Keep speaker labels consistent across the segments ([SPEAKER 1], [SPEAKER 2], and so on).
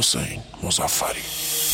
[SPEAKER 1] حسین مظفری.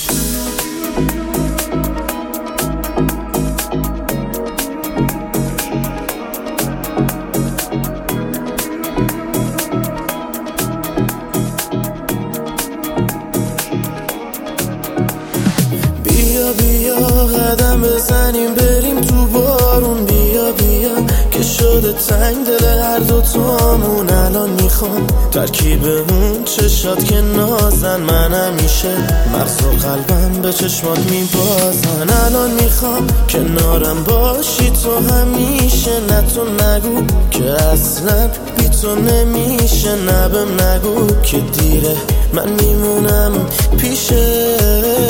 [SPEAKER 2] بیا بیا قدم بزنیم بریم تو بارون، بیا بیا که شده تنگ دل هر دوتامون. الان میخوام ترکیبمون چشات که نازن، من همیشه مغز و قلبم به چشمات میبازن. الان میخوام کنارم باشی تو همیشه، نه تو نگو که اصلا بی تو نمیشه، نه بهم نگو که دیره من میمونم پیشه.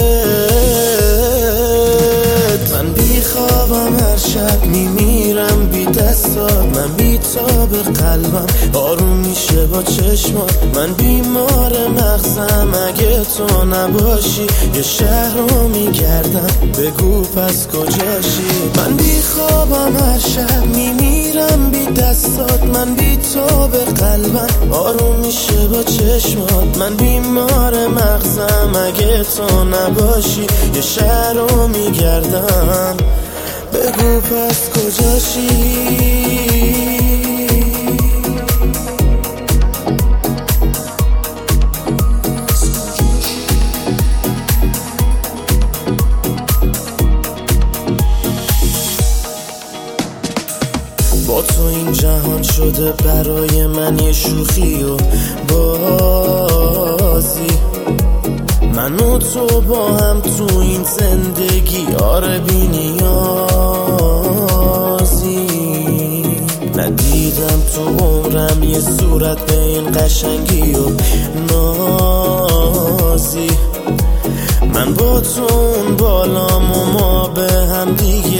[SPEAKER 2] من بی خوابم هر شب میمیرم بی دستات، من بی تاب قلبم آروم میشه با چشمات. من بیمار مغزم اگه تو نباشی، یه شهر رو میگردم بگو پس کجاشی. من بی خوابم هر شب میمیرم بی دستات، من بی تاب قلبم آروم میشه با چشمات. من بیمار مغزم اگه تو نباشی، یه شهر رو میگردم بگو پس کجاشی. با تو این جهان شده برای من یه شوخی و بازی، من و تو با هم تو این زندگی آره بی نیازی. ندیدم تو عمرم یه صورت به این قشنگی و نازی. من با تو اون بالام و ما به هم دیگه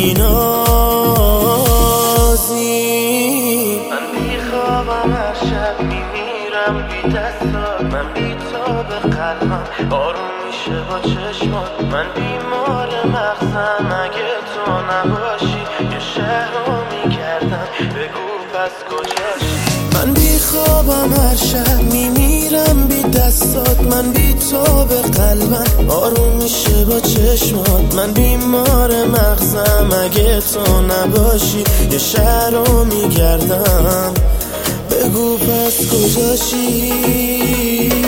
[SPEAKER 2] مینازی. من بی خوابم هر شب میمیرم بی دستات، من بی تاب قلبم آروم میشه با چشمات. من بیمار مغزم اگه تو نباشی، یه شهر رو میگردم بگو پس کجاشی. من بی خوابم هر شب میمیرم بی دستات، من بی تاب قلبم آروم میشه با چشمات. من بیمار مغزم اگه تو نباشی، یه شهر رو میگردم بگو پس کجاشی.